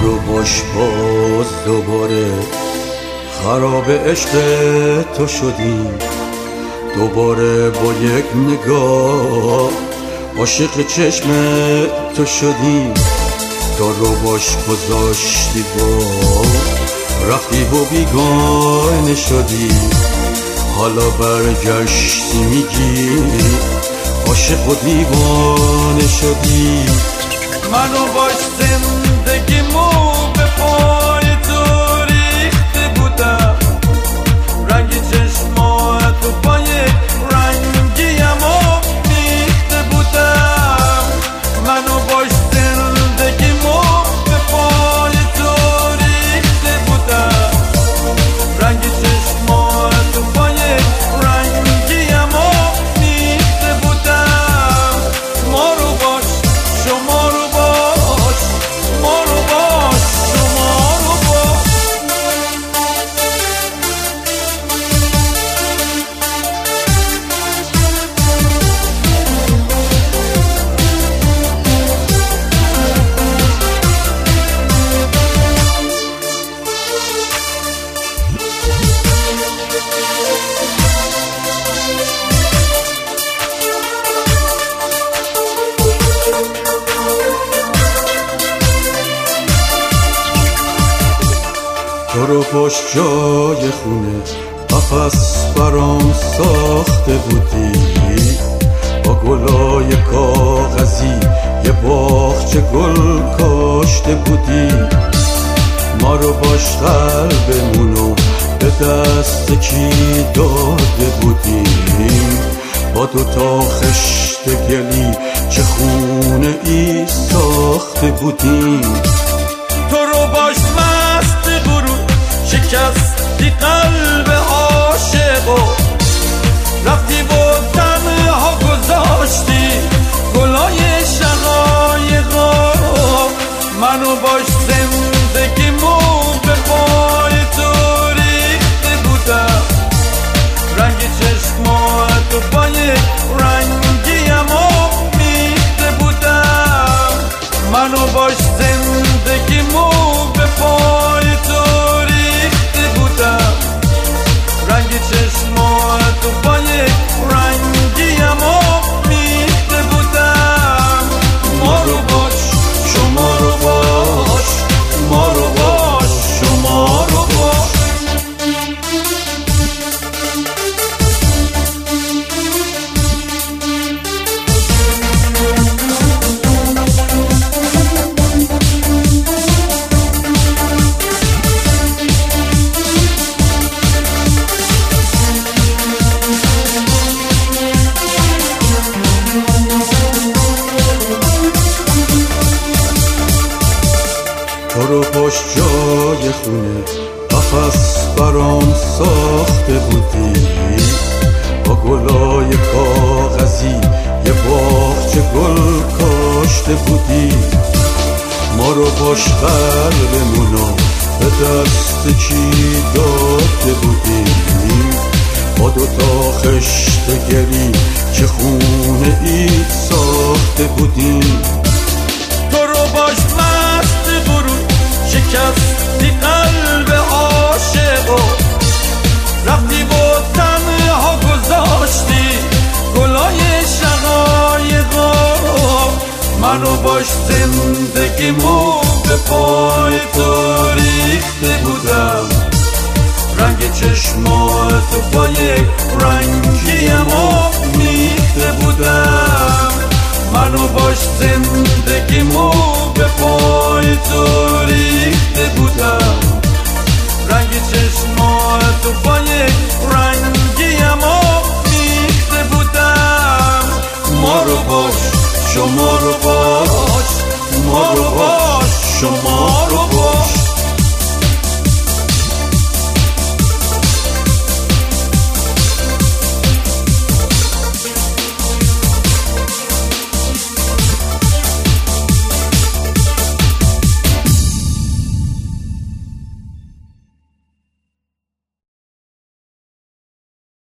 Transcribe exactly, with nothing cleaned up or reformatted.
رو باش باز دوباره خراب عشق تو شدیم، دوباره با یک نگاه عاشق چشم تو شدیم. تو رو باش گذاشتی با رفتی و بیگانه شدی، حالا برگشتی میگی عاشق و دیوانه شدی. منو باش زندگیمو به پای تو ریخته بودم، رنگ چشماتو با یک رنگیمو میخته بودم. منو باش زندگیمو به پای تو ریخته بودم، رنگ چشماتو با یک رنگیمو میخته بودم. ما رو باش شما رو باش، ما رو باش شما رو باش. تو رو باش جای خونه قفس برام ساخته بودی، با گلای کاغذی یه باغچه گل کاشته بودی. ما رو باش قلبمونو به دست کی داده بودیم، با دوتا خشت گلی چه خونه ای ساخته بودیم. تو رو باش مست غرور شکستی قلب عاشقو، رفتی و تنها گذاشتی گلای شقایقو. منو باش زندگیمو به پای تو ریخته بودم، رنگ چشماتو با یک رنگیمو میخته بودم. منو باش زندگیمو به پای تو ریخته بودم، رنگ چشماتو با یک رنگیمو میخته بودم. ما رو باش شما رو باش، ما رو باش شما رو باش. تو رو باش جای خونه قفس برام ساخته بودی، با گلای کاغذی یه باغچه گل کاشته بودی. ما رو باش قلبمونو به دست کی داده بودی، با دوتا خشت گلی چه خونه ای ساخته بودی. تو رو باش مست غرور شکستی قلب عاشقو، رفتی و تنها گذاشتی گلای شقایقو. منو باش زندگیمو به پای تو ریخته بودم، رنگ چشماتو با یک رنگیمو میخته بودم. منو باش زندگیمو به پای تو ریخته بودم، رنگ چشماتو با یک رنگیمو میخته بودم. ما رو باش شما رو باش، ما رو باش شما رو باش.